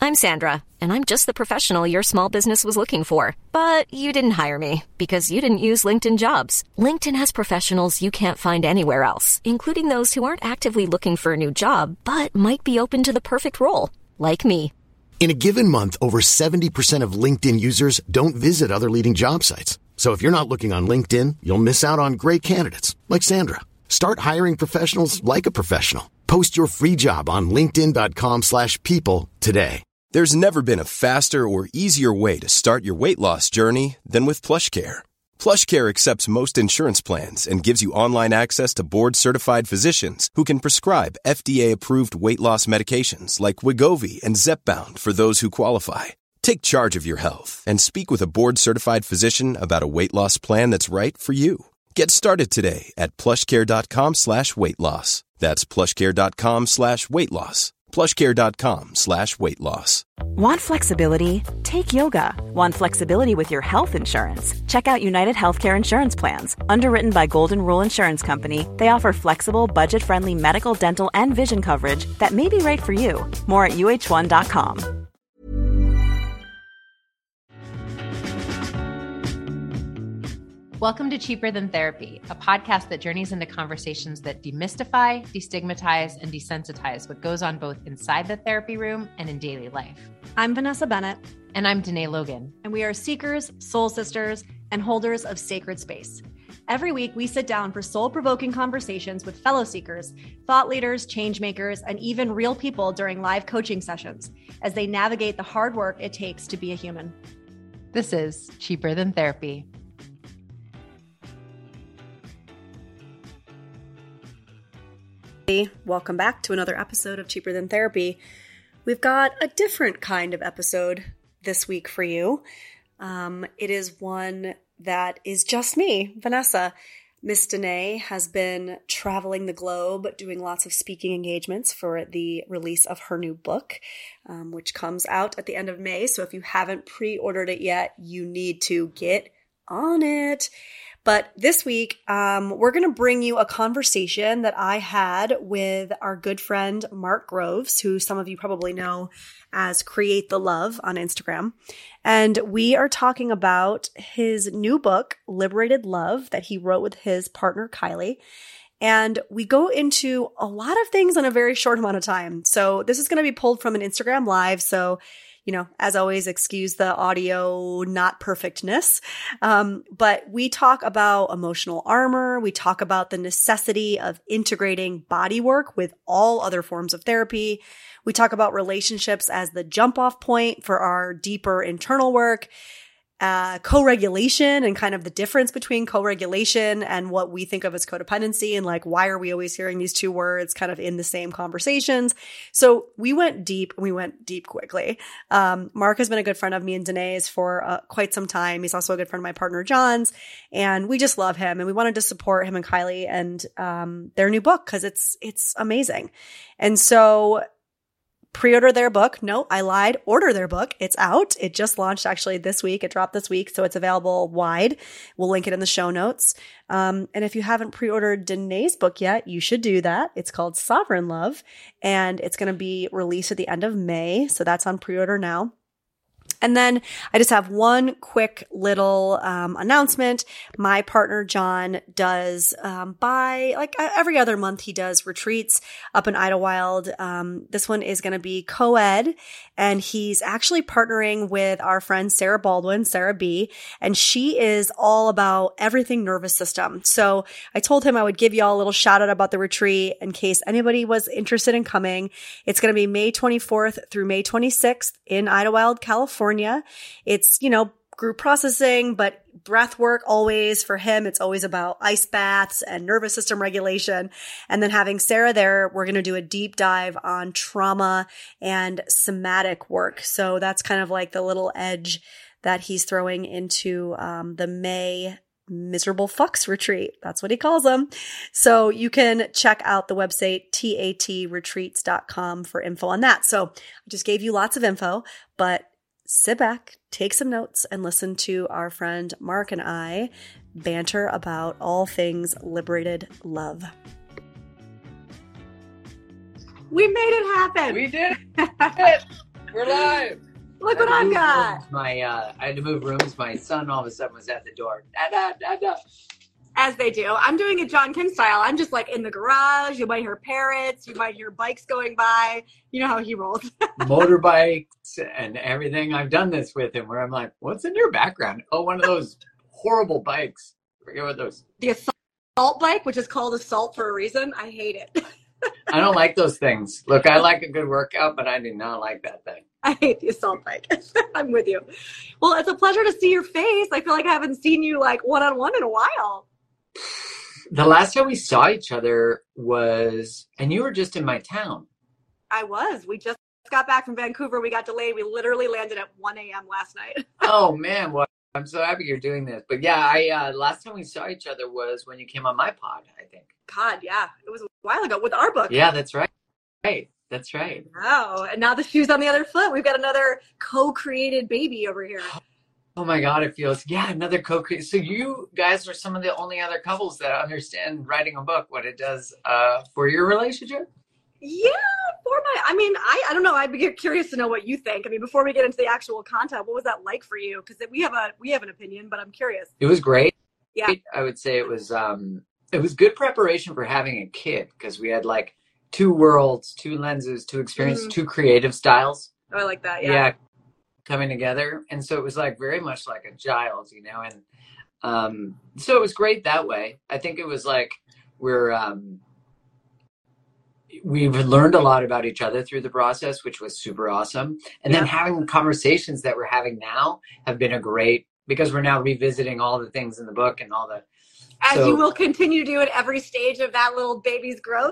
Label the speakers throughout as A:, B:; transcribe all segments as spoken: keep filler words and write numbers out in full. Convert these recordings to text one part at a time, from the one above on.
A: I'm Sandra, and I'm just the professional your small business was looking for. But you didn't hire me because you didn't use LinkedIn Jobs. LinkedIn has professionals you can't find anywhere else, including those who aren't actively looking for a new job, but might be open to the perfect role, like me.
B: In a given month, over seventy percent of LinkedIn users don't visit other leading job sites. So if you're not looking on LinkedIn, you'll miss out on great candidates like Sandra. Start hiring professionals like a professional. Post your free job on linkedin dot com slash people today.
C: There's never been a faster or easier way to start your weight loss journey than with PlushCare. PlushCare accepts most insurance plans and gives you online access to board-certified physicians who can prescribe F D A-approved weight loss medications like Wegovy and Zepbound for those who qualify. Take charge of your health and speak with a board-certified physician about a weight loss plan that's right for you. Get started today at plushcare.com slash weight loss. That's plushcare.com slash weight loss. plushcare.com slash weight loss.
D: Want flexibility? Take yoga. Want flexibility with your health insurance? Check out United Healthcare Insurance Plans. Underwritten by Golden Rule Insurance Company, they offer flexible, budget-friendly medical, dental, and vision coverage that may be right for you. More at U H one dot com.
E: Welcome to Cheaper Than Therapy, a podcast that journeys into conversations that demystify, destigmatize, and desensitize what goes on both inside the therapy room and in daily life.
F: I'm Vanessa Bennett.
E: And I'm Danae Logan.
F: And we are seekers, soul sisters, and holders of sacred space. Every week, we sit down for soul-provoking conversations with fellow seekers, thought leaders, change makers, and even real people during live coaching sessions as they navigate the hard work it takes to be a human.
E: This is Cheaper Than Therapy.
F: Welcome back to another episode of Cheaper Than Therapy. We've got a different kind of episode this week for you. Um, it is one that is just me, Vanessa. Miss Danae has been traveling the globe, doing lots of speaking engagements for the release of her new book, um, which comes out at the end of May. So if you haven't pre-ordered it yet, you need to get on it. But this week, um, we're going to bring you a conversation that I had with our good friend, Mark Groves, who some of you probably know as Create the Love on Instagram. And we are talking about his new book, Liberated Love, that he wrote with his partner, Kylie. And we go into a lot of things in a very short amount of time. So this is going to be pulled from an Instagram Live. So you know, as always, excuse the audio not perfectness. Um, but we talk about emotional armor. We talk about the necessity of integrating body work with all other forms of therapy. We talk about relationships as the jump off point for our deeper internal work. Uh, co-regulation and kind of the difference between co-regulation and what we think of as codependency, and like, why are we always hearing these two words kind of in the same conversations? So we went deep and we went deep quickly. Um, Mark has been a good friend of me and Danae's for uh, quite some time. He's also a good friend of my partner, John's, and we just love him. And we wanted to support him and Kylie and, um, their new book because it's, it's amazing. And so pre-order their book. No, I lied. Order their book. It's out. It just launched actually this week. It dropped this week. So it's available wide. We'll link it in the show notes. Um, and if you haven't pre-ordered Danae's book yet, you should do that. It's called Sovereign Love, and it's going to be released at the end of May. So that's on pre-order now. And then I just have one quick little um, announcement. My partner, John, does um, by like every other month, he does retreats up in Idlewild. Um, this one is going to be co-ed, and he's actually partnering with our friend Sarah Baldwin, Sarah B, and she is all about everything nervous system. So I told him I would give you all a little shout out about the retreat in case anybody was interested in coming. It's going to be May twenty-fourth through May twenty-sixth in Idlewild, California. It's, you know, group processing, but breath work always for him. It's always about ice baths and nervous system regulation. And then having Sarah there, we're going to do a deep dive on trauma and somatic work. So that's kind of like the little edge that he's throwing into um, the May Miserable Fucks retreat. That's what he calls them. So you can check out the website T A T retreats dot com for info on that. So I just gave you lots of info, but sit back, take some notes, and listen to our friend Mark and I banter about all things liberated love.
G: We made it happen.
H: We did it.
G: We're live.
F: Look what I've got.
G: Rooms. My, uh, I had to move rooms. My son all of a sudden was at the door. Da, da, da, da.
F: As they do. I'm doing it John Kim style. I'm just like in the garage. You might hear parrots. You might hear bikes going by. You know how he rolls.
G: Motorbikes and everything. I've done this with him where I'm like, what's in your background? Oh, one of those horrible bikes. Forget what those.
F: The assault bike, which is called assault for a reason. I hate it.
G: I don't like those things. Look, I like a good workout, but I do not like that thing.
F: I hate the assault bike. I'm with you. Well, it's a pleasure to see your face. I feel like I haven't seen you like one-on-one in a while.
G: The last time we saw each other was, and you were just in my town.
F: I was. We just got back from Vancouver. We got delayed. We literally landed at one a.m. last night.
G: Oh, man. Well, I'm so happy you're doing this. But yeah, I uh, last time we saw each other was when you came on my pod, I think.
F: God, yeah. It was a while ago with our book.
G: Yeah, that's right. Right. That's right.
F: Wow. And now the shoe's on the other foot. We've got another co-created baby over here.
G: Oh my God, it feels, yeah, another co-create. So you guys are some of the only other couples that understand writing a book, what it does uh, for your relationship?
F: Yeah, for my, I mean, I, I don't know. I'd be curious to know what you think. I mean, before we get into the actual content, what was that like for you? Because we have a, we have an opinion, but I'm curious.
G: It was great.
F: Yeah.
G: I would say it was, um, it was good preparation for having a kid because we had like two worlds, two lenses, two experiences, mm-hmm. two creative styles.
F: Oh, I like that. Yeah.
G: Yeah. Coming together. And so it was like very much like a child, you know, and um, so it was great that way. I think it was like we're, um, we've learned a lot about each other through the process, which was super awesome. And yeah. then having conversations that we're having now have been a great, because we're now revisiting all the things in the book and all the,
F: as
G: so,
F: you will continue to do at every stage of that little baby's growth.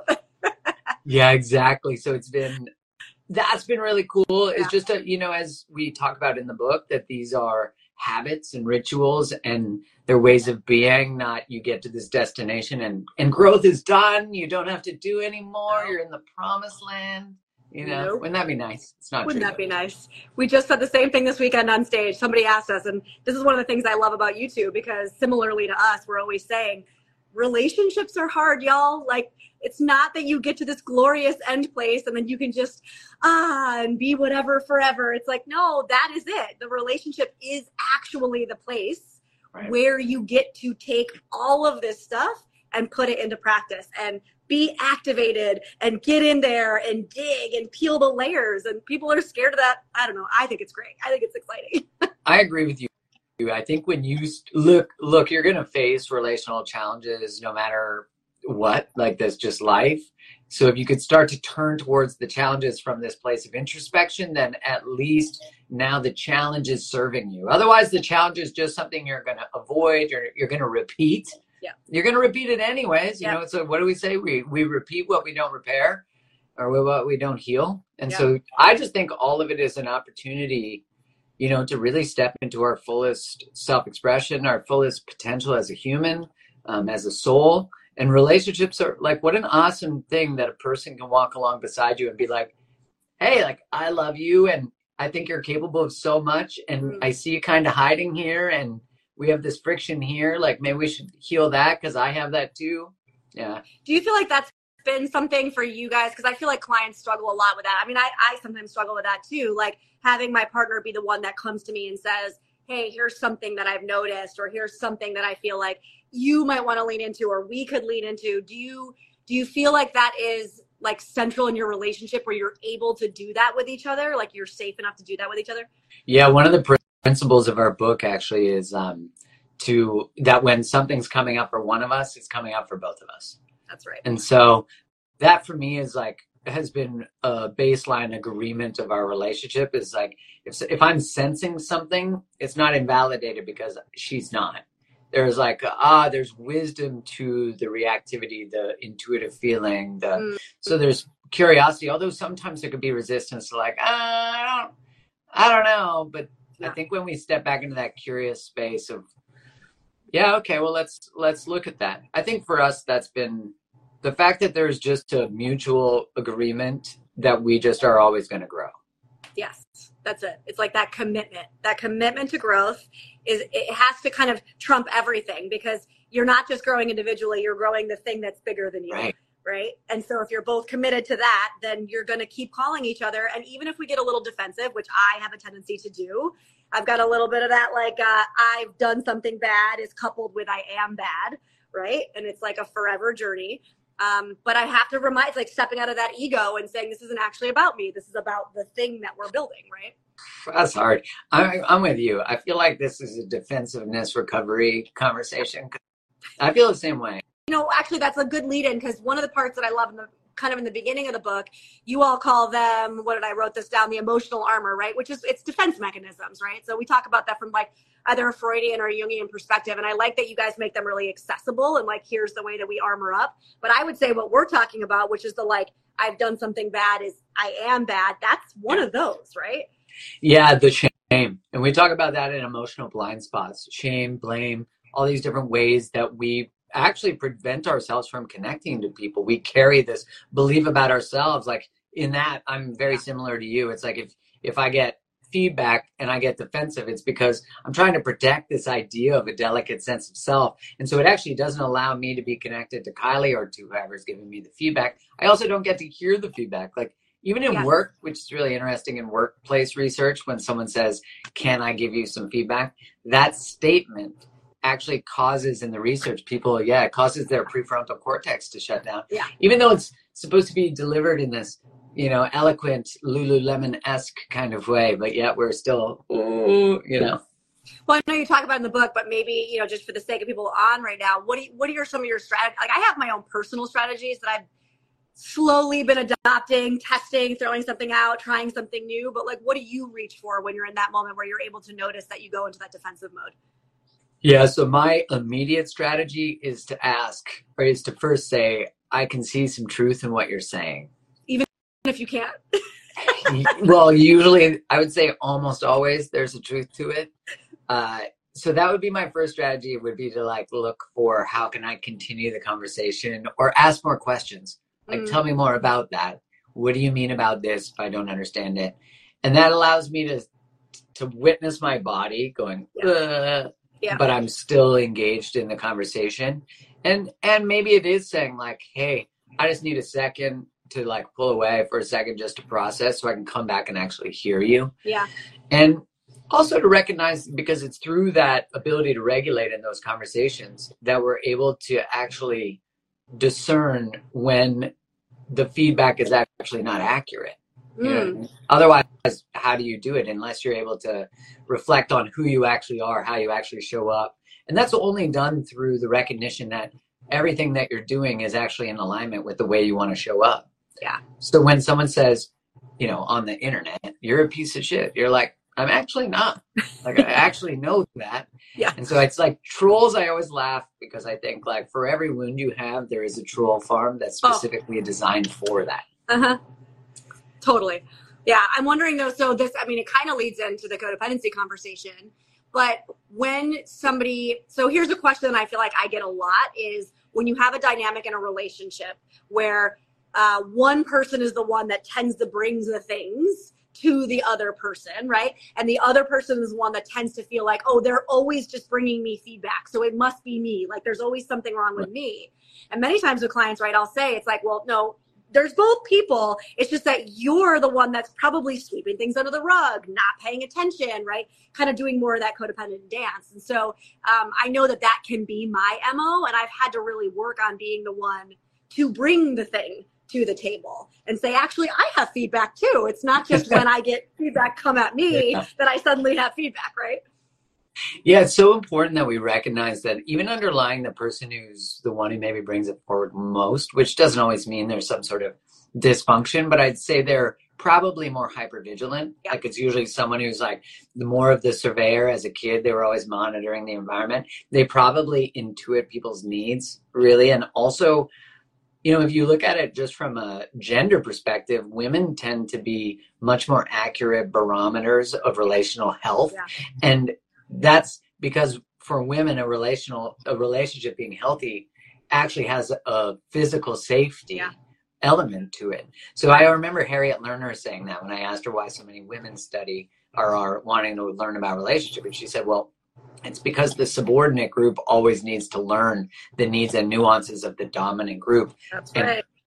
G: Yeah, exactly. So it's been, that's been really cool.
F: Yeah.
G: It's just, a, you know, as we talk about in the book, that these are habits and rituals and they're ways of being, not you get to this destination and, and growth is done. You don't have to do anymore. You're in the promised land. You know, nope. Wouldn't that be nice? It's not
F: Wouldn't
G: true.
F: that be nice? We just said the same thing this weekend on stage. Somebody asked us, and this is one of the things I love about you two, because similarly to us, we're always saying relationships are hard, y'all. Like, it's not that you get to this glorious end place and then you can just, ah, and be whatever forever. It's like, no, that is it. The relationship is actually the place right. where you get to take all of this stuff and put it into practice and be activated and get in there and dig and peel the layers. And people are scared of that. I don't know. I think it's great. I think it's exciting.
G: I agree with you. I think when you look, look, you're going to face relational challenges no matter what, like that's just life. So if you could start to turn towards the challenges from this place of introspection, then at least now the challenge is serving you. Otherwise, the challenge is just something you're going to avoid or you're going to repeat.
F: Yeah. You're
G: going to repeat it anyways. You
F: yeah.
G: know, so what do we say? We we repeat what we don't repair or what we don't heal. And
F: yeah.
G: so I just think all of it is an opportunity, you know, to really step into our fullest self-expression, our fullest potential as a human, um, as a soul. And relationships are like, what an awesome thing that a person can walk along beside you and be like, hey, like, I love you. And I think you're capable of so much. And mm-hmm. I see you kind of hiding here. And we have this friction here. Like, maybe we should heal that because I have that too. Yeah.
F: Do you feel like that's been something for you guys? Because I feel like clients struggle a lot with that. I mean, I, I sometimes struggle with that too. Like having my partner be the one that comes to me and says, hey, here's something that I've noticed, or here's something that I feel like you might want to lean into, or we could lean into. Do you, do you feel like that is like central in your relationship where you're able to do that with each other? Like you're safe enough to do that with each other?
G: Yeah. One of the pr- principles of our book actually is um, to that when something's coming up for one of us, it's coming up for both of us.
F: That's right.
G: And so that for me is like, has been a baseline agreement of our relationship is like, if if I'm sensing something, it's not invalidated because she's not. There's like, ah, there's wisdom to the reactivity, the intuitive feeling. The mm. So there's curiosity, although sometimes there could be resistance to like, ah, I don't, I don't know. But yeah. I think when we step back into that curious space of, yeah, okay, well, let's let's look at that. I think for us, that's been the fact that there's just a mutual agreement that we just are always going to grow.
F: Yes, that's it. It's like that commitment, that commitment to growth is, it has to kind of trump everything because you're not just growing individually, you're growing the thing that's bigger than you.
G: Right.
F: right? And so if you're both committed to that, then you're going to keep calling each other. And even if we get a little defensive, which I have a tendency to do, I've got a little bit of that, like, uh, I've done something bad is coupled with I am bad, right? And it's like a forever journey. Um, but I have to remind, it's like stepping out of that ego and saying, this isn't actually about me. This is about the thing that we're building, right?
G: That's hard. I, I'm with you. I feel like this is a defensiveness recovery conversation. I feel the same way.
F: You know, actually, that's a good lead in, because one of the parts that I love in the kind of in the beginning of the book, you all call them, what did I wrote this down, the emotional armor, right? Which is, it's defense mechanisms, right? So we talk about that from like either a Freudian or a Jungian perspective. And I like that you guys make them really accessible and like, here's the way that we armor up. But I would say what we're talking about, which is the like, I've done something bad, is I am bad. That's one of those, right?
G: Yeah, the shame. And we talk about that in emotional blind spots, shame, blame, all these different ways that we actually prevent ourselves from connecting to people. We carry this belief about ourselves. Like in that, I'm very similar to you. It's like if, if I get feedback and I get defensive, it's because I'm trying to protect this idea of a delicate sense of self. And so it actually doesn't allow me to be connected to Kylie or to whoever's giving me the feedback. I also don't get to hear the feedback. Like even in
F: Yeah.
G: work, which is really interesting in workplace research, when someone says, can I give you some feedback? That statement actually causes in the research people, yeah, it causes their prefrontal cortex to shut down.
F: Yeah.
G: Even though it's supposed to be delivered in this, you know, eloquent Lululemon-esque kind of way, but yet we're still, ooh, you know.
F: Well, I know you talk about it in the book, but maybe, you know, just for the sake of people on right now, what do you, what are some of your strategies? Like I have my own personal strategies that I've slowly been adopting, testing, throwing something out, trying something new. But like, what do you reach for when you're in that moment where you're able to notice that you go into that defensive mode?
G: Yeah, so my immediate strategy is to ask, or is to first say, I can see some truth in what you're saying.
F: Even if you can't.
G: Well, usually, I would say almost always there's a truth to it. Uh, so that would be my first strategy, would be to like look for how can I continue the conversation or ask more questions. Like,
F: Mm.
G: tell me more about that. What do you mean about this if I don't understand it? And that allows me to to witness my body going,
F: Yeah. Yeah.
G: but I'm still engaged in the conversation. And and maybe it is saying like, hey, I just need a second to like pull away for a second just to process so I can come back and actually hear you.
F: Yeah.
G: And also to recognize, because it's through that ability to regulate in those conversations that we're able to actually discern when the feedback is actually not accurate. You know, otherwise, how do you do it unless you're able to reflect on who you actually are, how you actually show up? And that's only done through the recognition that everything that you're doing is actually in alignment with the way you want to show up.
F: Yeah.
G: So when someone says, you know, on the internet, you're a piece of shit, you're like, I'm actually not. Like, I actually know that.
F: Yeah.
G: And so it's like trolls. I always laugh because I think like for every wound you have, there is a troll farm that's specifically oh. designed for that.
F: Uh-huh. Totally. Yeah. I'm wondering though, so this, I mean, it kind of leads into the codependency conversation, but when somebody, so here's a question that I feel like I get a lot is when you have a dynamic in a relationship where uh, one person is the one that tends to bring the things to the other person, right? And the other person is one that tends to feel like, oh, they're always just bringing me feedback, so it must be me. Like there's always something wrong with me. And many times with clients, right, I'll say, it's like, well, no, there's both people. It's just that you're the one that's probably sweeping things under the rug, not paying attention, right? Kind of doing more of that codependent dance. And so um, I know that that can be my M O, and I've had to really work on being the one to bring the thing to the table and say, actually, I have feedback too. It's not just when I get feedback come at me yeah. that I suddenly have feedback, right?
G: Yeah, it's so important that we recognize that even underlying the person who's the one who maybe brings it forward most, which doesn't always mean there's some sort of dysfunction, but I'd say they're probably more hypervigilant. Yeah. Like it's usually someone who's like the more of the surveyor as a kid, they were always monitoring the environment. They probably intuit people's needs really. And also, you know, if you look at it just from a gender perspective, women tend to be much more accurate barometers of relational health. Yeah. And that's because for women, a relational, a relationship being healthy actually has a physical safety yeah. element to it. So I remember Harriet Lerner saying that when I asked her why so many women study or are wanting to learn about relationship. And she said, well, it's because the subordinate group always needs to learn the needs and nuances of the dominant group.
F: That's
G: and,
F: right.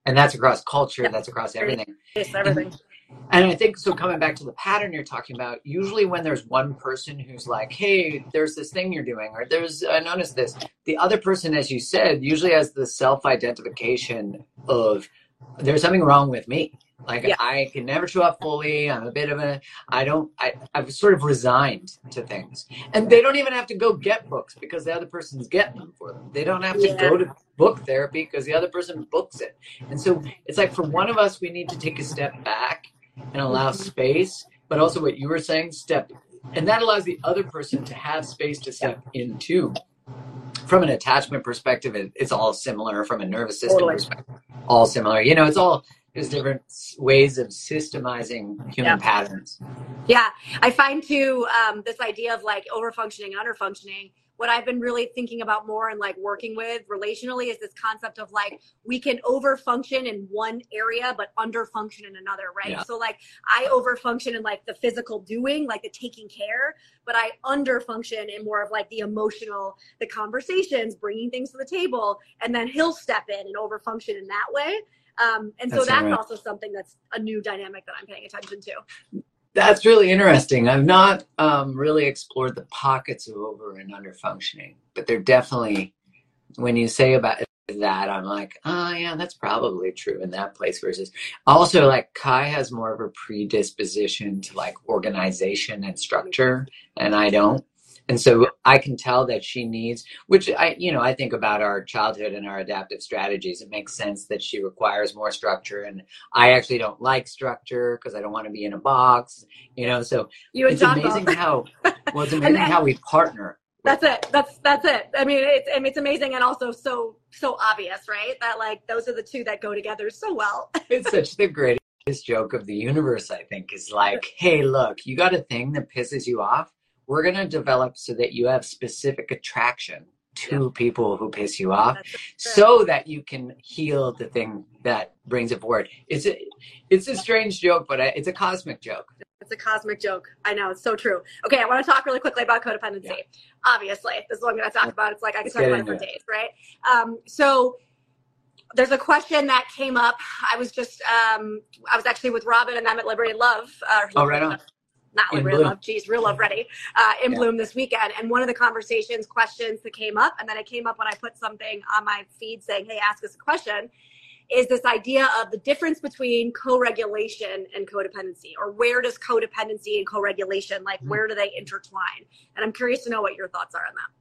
G: And that's across culture.
F: Yeah.
G: That's across everything.
F: It's everything.
G: And, and I think, so coming back to the pattern you're talking about, usually when there's one person who's like, hey, there's this thing you're doing, or there's, I noticed this, the other person, as you said, usually has the self-identification of, there's something wrong with me. Like, yeah. I can never show up fully. I'm a bit of a, I don't, I, I've sort of resigned to things. And they don't even have to go get books because the other person's getting them for them. They don't have to yeah. go to book therapy because the other person books it. And so it's like, for one of us, we need to take a step back and allow space, but also what you were saying, step, and that allows the other person to have space to step into. From an attachment perspective, it, it's all similar. From a nervous system totally. perspective, all similar. You know, it's all, there's different ways of systemizing human yeah. patterns.
H: Yeah. I find too, um, this idea of like overfunctioning, underfunctioning, what I've been really thinking about more and like working with relationally is this concept of like, we can overfunction in one area, but underfunction in another, right? Yeah. So like I overfunction in like the physical doing, like the taking care, but I underfunction in more of like the emotional, the conversations, bringing things to the table, and then he'll step in and overfunction in that way. Um, and so that's, that's right. also something that's a new dynamic that I'm paying attention to.
G: That's really interesting. I've not um, really explored the pockets of over and under functioning, but they're definitely, when you say about that, I'm like, oh yeah, that's probably true in that place versus also like Kai has more of a predisposition to like organization and structure, and I don't. And so I can tell that she needs, which I, you know, I think about our childhood and our adaptive strategies. It makes sense that she requires more structure. And I actually don't like structure because I don't want to be in a box, you know, so
H: you
G: it's amazing how, well, it's amazing how we partner.
H: That's it. That's, that's it. I mean, it's, I mean, it's amazing. And also so, so obvious, right? That like, those are the two that go together so well.
G: It's such the greatest joke of the universe, I think, is like, hey, look, you got a thing that pisses you off. We're going to develop so that you have specific attraction to yeah. people who piss you off so that you can heal the thing that brings it forward. It's a, it's a strange joke, but it's a cosmic joke.
H: It's a cosmic joke. I know. It's so true. Okay. I want to talk really quickly about codependency. Yeah. Obviously, this is what I'm going to talk about. It's like I could talk about it for days, right? Um, so there's a question that came up. I was just, um, I was actually with Robin and I'm at Liberty Love. Uh,
G: oh, right on.
H: Not like real love, geez, real love ready, uh, in yeah. Bloom this weekend. And one of the conversations, questions that came up, and then it came up when I put something on my feed saying, hey, ask us a question, is this idea of the difference between co-regulation and codependency, or where does codependency and co-regulation, like mm-hmm. where do they intertwine? And I'm curious to know what your thoughts are on that.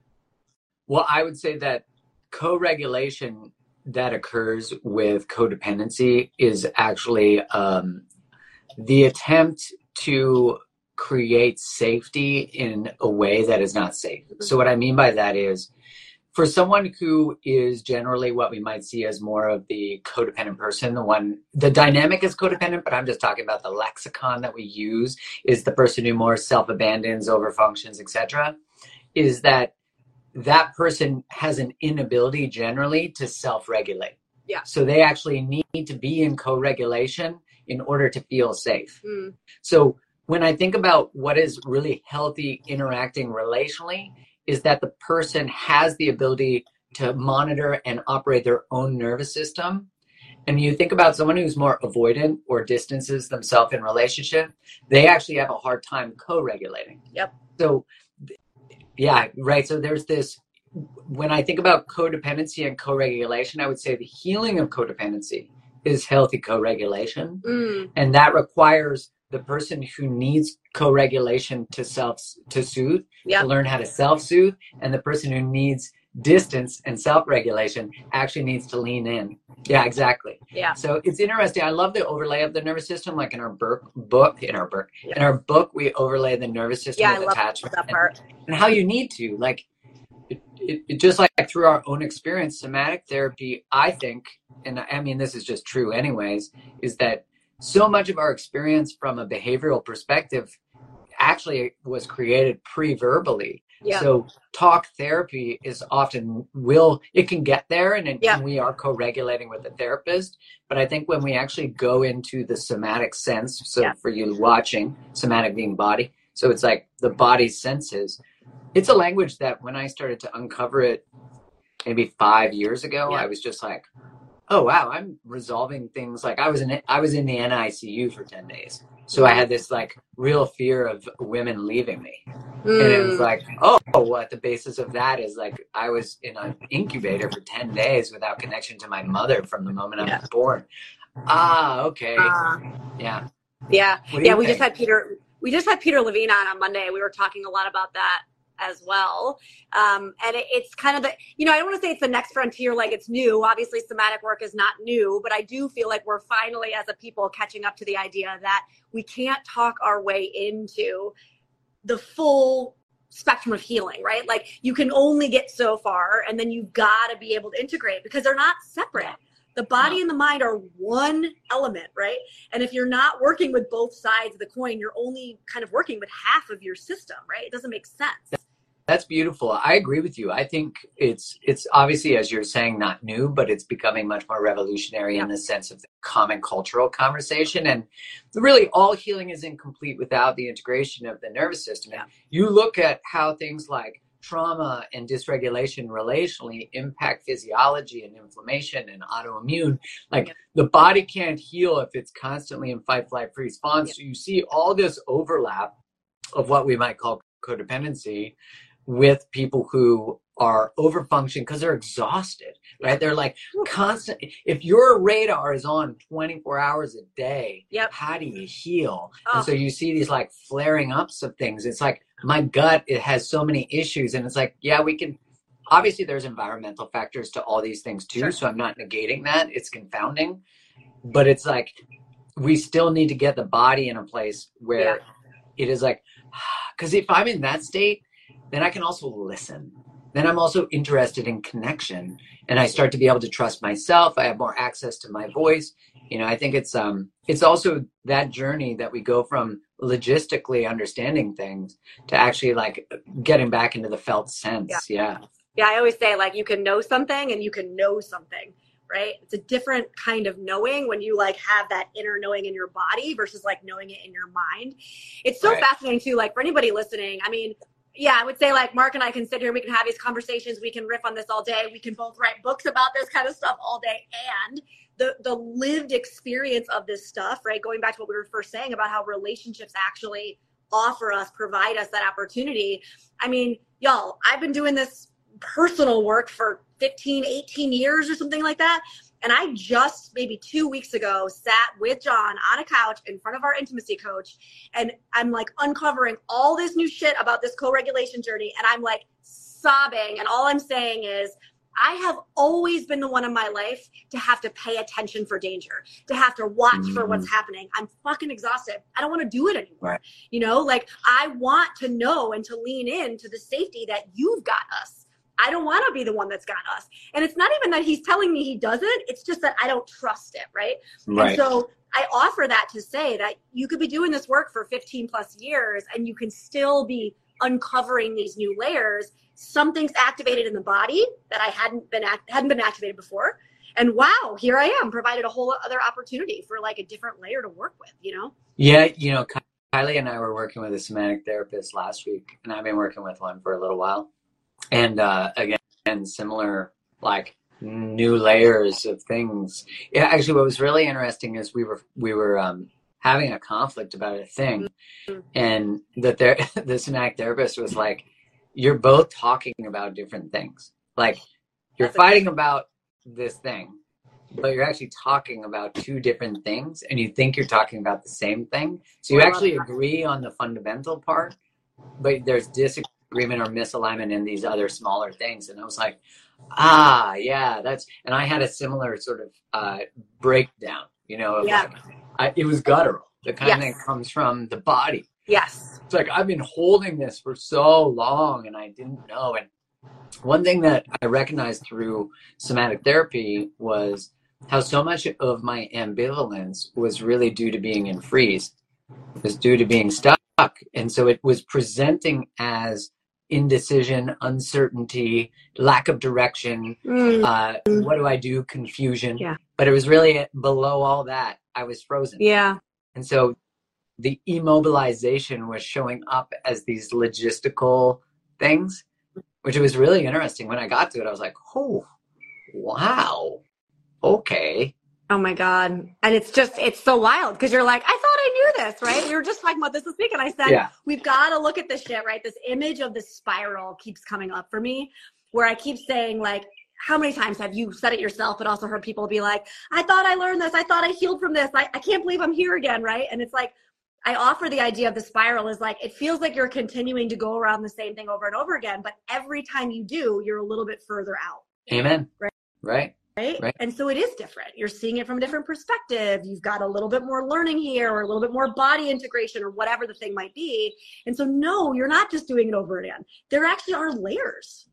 G: Well, I would say that co-regulation that occurs with codependency is actually um, the attempt to create safety in a way that is not safe. So what I mean by that is, for someone who is generally what we might see as more of the codependent person, the one, the dynamic is codependent, but I'm just talking about the lexicon that we use is the person who more self-abandons, overfunctions, et cetera, is that that person has an inability generally to self-regulate.
H: Yeah.
G: So they actually need to be in co-regulation in order to feel safe.
H: Mm.
G: So when I think about what is really healthy interacting relationally, is that the person has the ability to monitor and operate their own nervous system. And you think about someone who's more avoidant or distances themselves in relationship, they actually have a hard time co-regulating.
H: Yep.
G: So yeah, right. So there's this, when I think about codependency and co-regulation, I would say the healing of codependency is healthy co-regulation.
H: Mm.
G: And that requires the person who needs co-regulation to self to soothe,
H: yep.
G: to learn how to self-soothe, and the person who needs distance and self-regulation actually needs to lean in. Yeah, exactly.
H: Yeah.
G: So it's interesting. I love the overlay of the nervous system. Like in our book, book in our book,
H: yeah.
G: in our book, we overlay the nervous system
H: yeah,
G: with
H: I
G: attachment
H: love that part.
G: And, and how you need to, like, it, it, it just like through our own experience, somatic therapy, I think, and I mean, this is just true anyways, is that so much of our experience from a behavioral perspective actually was created pre-verbally.
H: Yeah.
G: So talk therapy is often will, it can get there and, it,
H: yeah.
G: and we are co-regulating with the therapist. But I think when we actually go into the somatic sense, so
H: yeah.
G: for you watching, somatic being body, so it's like the body's senses, it's a language that when I started to uncover it maybe five years ago,
H: yeah.
G: I was just like, oh wow, I'm resolving things. Like I was in I was in the N I C U for ten days. So I had this like real fear of women leaving me. Mm. And it was like, oh, well, at the basis of that is like I was in an incubator for ten days without connection to my mother from the moment yeah. I was born. Ah, okay. Uh, yeah.
H: Yeah. Yeah, we think? just had Peter we just had Peter Levine on on Monday. We were talking a lot about that as well. Um, and it, it's kind of the, you know, I don't want to say it's the next frontier, like it's new. Obviously somatic work is not new, but I do feel like we're finally as a people catching up to the idea that we can't talk our way into the full spectrum of healing, right? Like you can only get so far and then you've got to be able to integrate because they're not separate. The body and the mind are one element, right? And if you're not working with both sides of the coin, you're only kind of working with half of your system, right? It doesn't make sense.
G: That's beautiful. I agree with you. I think it's it's obviously, as you're saying, not new, but it's becoming much more revolutionary yeah. in the sense of the common cultural conversation. And really, all healing is incomplete without the integration of the nervous system. Yeah. And you look at how things like trauma and dysregulation relationally impact physiology and inflammation and autoimmune. Like yeah. the body can't heal if it's constantly in fight, flight, freeze, response. Yeah. So you see all this overlap of what we might call codependency with people who are overfunctioning because they're exhausted, right? They're like constant. If your radar is on twenty-four hours a day,
H: yep.
G: how do you heal?
H: Oh.
G: And so you see these like flaring ups of things. It's like, my gut, it has so many issues. And it's like, yeah, we can, obviously there's environmental factors to all these things too.
H: Sure.
G: So I'm not negating that. It's confounding, but it's like, we still need to get the body in a place where yeah. it is like, because if I'm in that state, then I can also listen. Then I'm also interested in connection, and I start to be able to trust myself. I have more access to my voice. You know, I think it's um, it's also that journey that we go from logistically understanding things to actually like getting back into the felt sense.
H: Yeah.
G: Yeah.
H: Yeah. I always say like you can know something and you can know something, right? It's a different kind of knowing when you like have that inner knowing in your body versus like knowing it in your mind. It's so
G: right.
H: fascinating too. Like for anybody listening, I mean, yeah, I would say like Mark and I can sit here, we can have these conversations, we can riff on this all day. We can both write books about this kind of stuff all day. And the, the lived experience of this stuff, right? Going back to what we were first saying about how relationships actually offer us, provide us that opportunity. I mean, y'all, I've been doing this personal work for fifteen, eighteen years or something like that. And I just maybe two weeks ago sat with John on a couch in front of our intimacy coach. And I'm like uncovering all this new shit about this co-regulation journey. And I'm like sobbing. And all I'm saying is, I have always been the one in my life to have to pay attention for danger, to have to watch mm-hmm. for what's happening. I'm fucking exhausted. I don't want to do it anymore.
G: Right.
H: You know, like I want to know and to lean into the safety that you've got us. I don't want to be the one that's got us. And it's not even that he's telling me he doesn't. It's just that I don't trust it. Right.
G: Right.
H: And so I offer that to say that you could be doing this work for fifteen plus years and you can still be uncovering these new layers. Something's activated in the body that I hadn't been, act- hadn't been activated before. And wow, here I am, provided a whole other opportunity for like a different layer to work with, you know?
G: Yeah. You know, Kylie and I were working with a somatic therapist last week, and I've been working with one for a little while. And uh, again, similar, like new layers of things. Yeah, actually, what was really interesting is we were we were um, having a conflict about a thing, and that there, the somatic therapist was like, "You're both talking about different things. Like, you're That's fighting about this thing, but you're actually talking about two different things, and you think you're talking about the same thing. So you actually agree on the fundamental part, but there's disagreement." agreement or misalignment in these other smaller things. And I was like, ah, yeah, that's, and I had a similar sort of uh, breakdown, you know, of
H: yeah.
G: like, I, it was guttural, the kind
H: yes.
G: that comes from the body.
H: Yes.
G: It's like, I've been holding this for so long and I didn't know. And one thing that I recognized through somatic therapy was how so much of my ambivalence was really due to being in freeze. It was due to being stuck. And so it was presenting as indecision, uncertainty, lack of direction. Mm. Uh, what do I do? Confusion.
H: Yeah.
G: But it was really below all that. I was frozen.
H: Yeah.
G: And so the immobilization was showing up as these logistical things, which was really interesting. When I got to it, I was like, oh, wow. okay.
H: Oh my God. And it's just, it's so wild because you're like, I thought I knew this, right? We were just talking about this this week and I said,
G: Yeah.
H: we've got to look at this shit, right? This image of the spiral keeps coming up for me where I keep saying like, how many times have you said it yourself, but also heard people be like, I thought I learned this. I thought I healed from this. I, I can't believe I'm here again, right? And it's like, I offer the idea of the spiral is like, it feels like you're continuing to go around the same thing over and over again, but every time you do, you're a little bit further out.
G: Amen.
H: Right.
G: Right.
H: Right?
G: Right.
H: And so it is different. You're seeing it from a different perspective. You've got a little bit more learning here or a little bit more body integration or whatever the thing might be. And so, no, you're not just doing it over again. There actually are layers.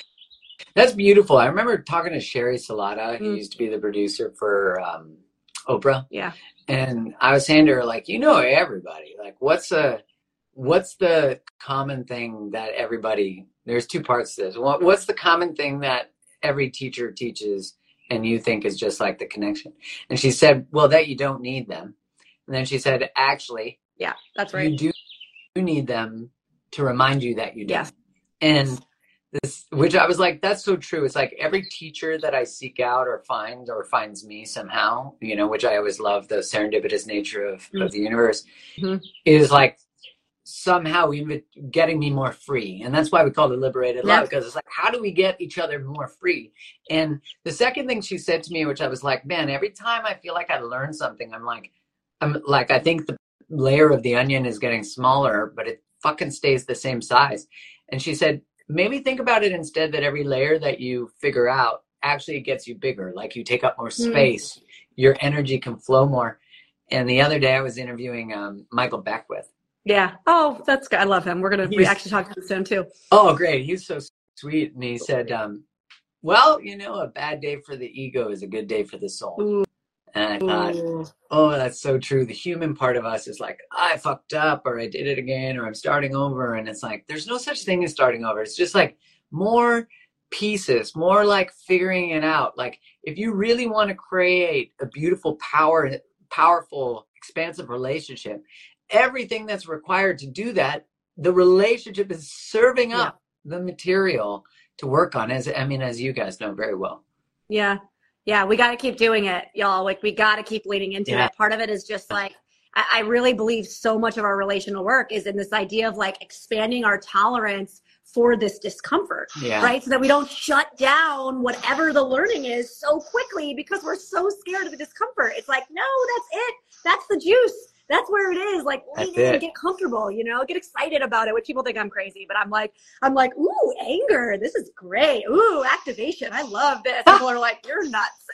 G: That's beautiful. I remember talking to Sherry Salata, who
H: Mm.
G: used to be the producer for um, Oprah.
H: Yeah.
G: And I was saying to her, like, you know, everybody, like, what's a, what's the common thing that everybody, there's two parts to this. What, what's the common thing that every teacher teaches and you think is just like the connection? And she said, well, that you don't need them. And then she said, actually,
H: Yeah, that's right.
G: you do you need them to remind you that you do.
H: Yes.
G: And this, which I was like, that's so true. It's like every teacher that I seek out or find or finds me somehow, you know, which I always love, the serendipitous nature of, mm-hmm. of the universe, mm-hmm. is like somehow even getting me more free. And that's why we call it liberated
H: yeah.
G: love, because it's like, how do we get each other more free? And the second thing she said to me, which I was like, man, every time I feel like I learn something, I'm like, I'm like, I think the layer of the onion is getting smaller, but it fucking stays the same size. And she said, maybe think about it instead that every layer that you figure out actually gets you bigger. Like you take up more space, mm. your energy can flow more. And the other day I was interviewing um, Michael Beckwith.
H: Yeah. Oh, that's good. I love him. We're going to actually talk to him soon too.
G: Oh, great. He's so sweet. And he said, um, well, you know, a bad day for the ego is a good day for the soul. Ooh. And I thought, Ooh. oh, that's so true. The human part of us is like, I fucked up, or I did it again, or I'm starting over. And it's like, there's no such thing as starting over. It's just like more pieces, more like figuring it out. Like if you really want to create a beautiful, power, powerful, expansive relationship, everything that's required to do that, the relationship is serving up yeah. the material to work on, as I mean, as you guys know very well.
H: Yeah. Yeah, we got to keep doing it, y'all. Like, we got to keep leaning into yeah. it. Part of it is just like, I, I really believe so much of our relational work is in this idea of like expanding our tolerance for this discomfort, yeah. right? So that we don't shut down whatever the learning is so quickly because we're so scared of the discomfort. It's like, no, that's it. That's the juice. That's where it is. Like, lean in and get comfortable, you know, get excited about it, which people think I'm crazy, but I'm like, I'm like, ooh, anger. This is great. Ooh, activation. I love this. People are like, you're nuts.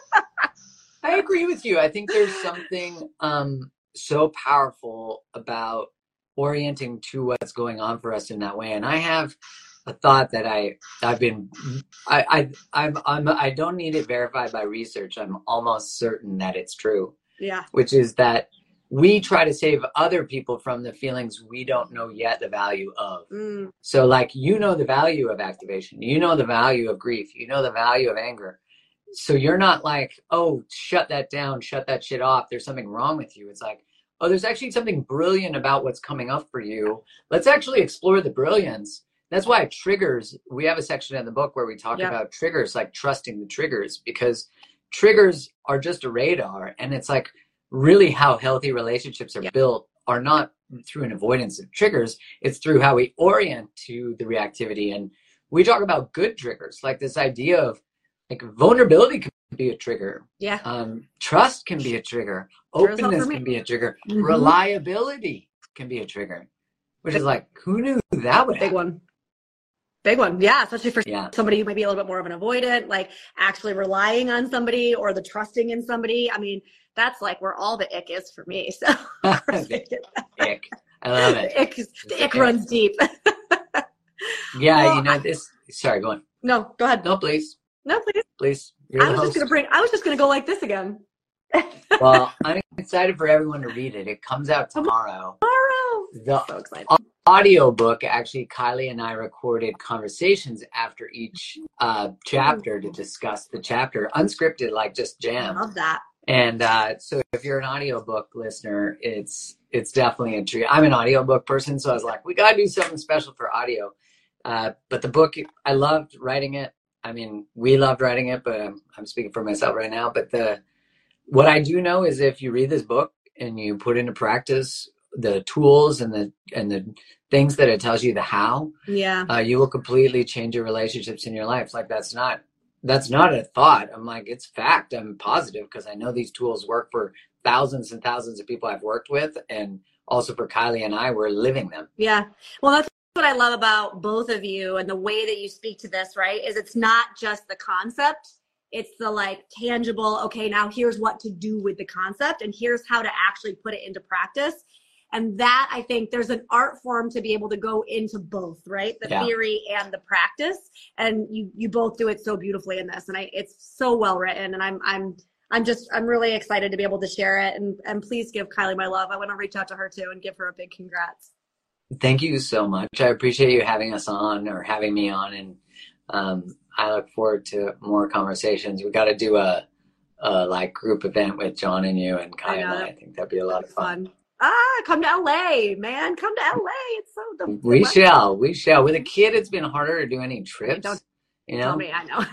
G: I agree with you. I think there's something um, so powerful about orienting to what's going on for us in that way. And I have a thought that I, I've been, I, I, I'm, I'm, I don't need it verified by research. I'm almost certain that it's true.
H: Yeah.
G: Which is that we try to save other people from the feelings we don't know yet the value of. Mm. So like, you know the value of activation, you know the value of grief, you know the value of anger. So you're not like, oh, shut that down, shut that shit off, there's something wrong with you. It's like, oh, there's actually something brilliant about what's coming up for you. Let's actually explore the brilliance. That's why triggers, we have a section in the book where we talk yep. about triggers, like trusting the triggers, because triggers are just a radar. And it's like, really how healthy relationships are yeah. built are not through an avoidance of triggers. It's through how we orient to the reactivity. And we talk about good triggers, like this idea of like vulnerability can be a trigger.
H: Yeah.
G: Um, trust can be a trigger. Openness can be a trigger. Mm-hmm. Reliability can be a trigger, which is like, who knew that would
H: Big
G: happen?
H: one. Big one. Yeah. Especially for
G: yeah.
H: somebody who might be a little bit more of an avoidant, like actually relying on somebody or the trusting in somebody. I mean, that's like where all the ick is for me. So
G: the ick. I love it.
H: The ick, is, the ick runs deep.
G: yeah,
H: well,
G: you know this. Sorry, go on.
H: No, go ahead.
G: No, please.
H: No, please.
G: Please.
H: I was host. just gonna bring. I was just gonna go like this again.
G: Well, I'm excited for everyone to read it. It comes out tomorrow.
H: Tomorrow.
G: The
H: so excited.
G: Audio book. Actually, Kylie and I recorded conversations after each uh, chapter to discuss the chapter, unscripted, like just jam.
H: I love that.
G: And uh, so if you're an audiobook listener, it's it's definitely a treat. I'm an audiobook person, so I was like, we got to do something special for audio. Uh, but the book, I loved writing it. I mean, we loved writing it, but I'm, I'm speaking for myself right now. But the what I do know is if you read this book and you put into practice the tools and the and the things that it tells you the how,
H: yeah,
G: uh, you will completely change your relationships in your life. Like that's not that's not a thought. I'm like, it's fact. I'm positive because I know these tools work for thousands and thousands of people I've worked with, and also for Kylie and I, we're living them.
H: Yeah. Well, that's what I love about both of you and the way that you speak to this, right? Is it's not just the concept. It's the like tangible, okay, now here's what to do with the concept and here's how to actually put it into practice. And that, I think there's an art form to be able to go into both, right? The yeah. theory and the practice. And you you both do it so beautifully in this. And I it's so well written. And I'm I'm I'm just I'm really excited to be able to share it. And and please give Kylie my love. I want to reach out to her too and give her a big congrats.
G: Thank you so much. I appreciate you having us on or having me on. And um, I look forward to more conversations. We got to do a, a like group event with John and you and Kylie. I, I think that'd be a lot of fun. fun.
H: Ah, come to L A, man. Come to L A. It's so the,
G: We
H: the
G: shall. We shall. With a kid, it's been harder to do any trips.
H: Don't
G: you know?
H: Tell me, I know.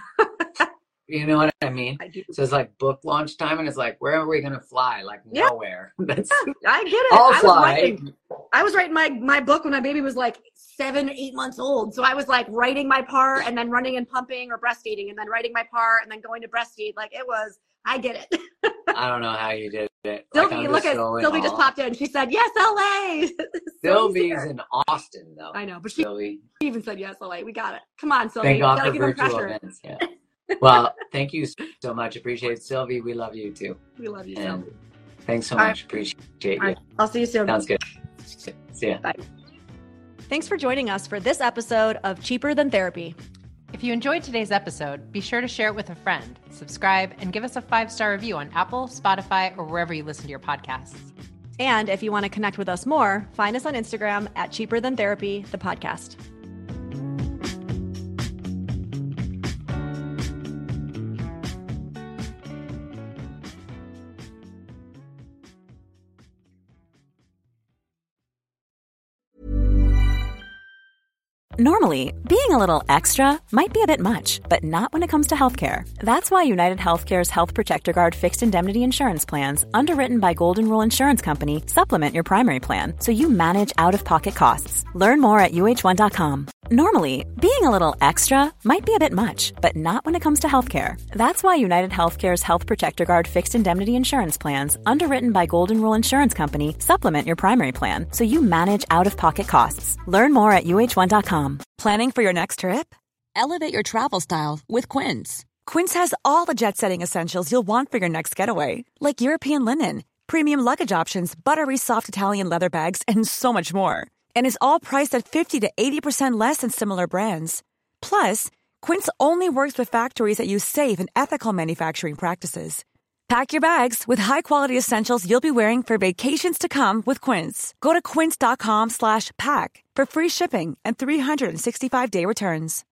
G: You know what I mean?
H: I do.
G: So it's like book launch time, and it's like, where are we going to fly? Like
H: yeah.
G: nowhere. That's,
H: yeah, I get it.
G: I'll
H: I
G: fly.
H: Was writing, I was writing my, my book when my baby was like seven, eight months old. So I was like writing my part and then running and pumping or breastfeeding and then writing my part and then going to breastfeed. Like it was, I get it.
G: I don't know how you did it.
H: Sylvie,
G: like,
H: look at Sylvie just popped in. She said, yes, L A.
G: Sylvie's in Austin, though.
H: I know, but she,
G: Sylvie.
H: she even said, yes, L A. We got it. Come on, Sylvie.
G: Thank God
H: gotta
G: for
H: give
G: virtual
H: pressure.
G: events. Yeah. Well, thank you so much. Appreciate it. Sylvie, we love you too.
H: We love you,
G: and
H: Sylvie.
G: Thanks so
H: All
G: much.
H: right.
G: Appreciate
H: All
G: you.
H: Right. I'll see you soon.
G: Sounds good. See ya.
H: Bye.
D: Thanks for joining us for this episode of Cheaper Than Therapy.
E: If you enjoyed today's episode, be sure to share it with a friend, subscribe, and give us a five-star review on Apple, Spotify, or wherever you listen to your podcasts.
D: And if you want to connect with us more, find us on Instagram at Cheaper Than Therapy, the podcast. Normally, being a little extra might be a bit much, but not when it comes to healthcare. That's why United Healthcare's Health Protector Guard fixed indemnity insurance plans, underwritten by Golden Rule Insurance Company, supplement your primary plan so you manage out-of-pocket costs. Learn more at U H one dot com. Normally, being a little extra might be a bit much, but not when it comes to healthcare. That's why United Healthcare's Health Protector Guard fixed indemnity insurance plans, underwritten by Golden Rule Insurance Company, supplement your primary plan so you manage out-of-pocket costs. Learn more at U H one dot com.
I: Planning for your next trip? Elevate your travel style with Quince. Quince has all the jet-setting essentials you'll want for your next getaway, like European linen, premium luggage options, buttery soft Italian leather bags, and so much more. And is all priced at fifty to eighty percent less than similar brands. Plus, Quince only works with factories that use safe and ethical manufacturing practices. Pack your bags with high-quality essentials you'll be wearing for vacations to come with Quince. Go to quince dot com slash pack for free shipping and three sixty-five day returns.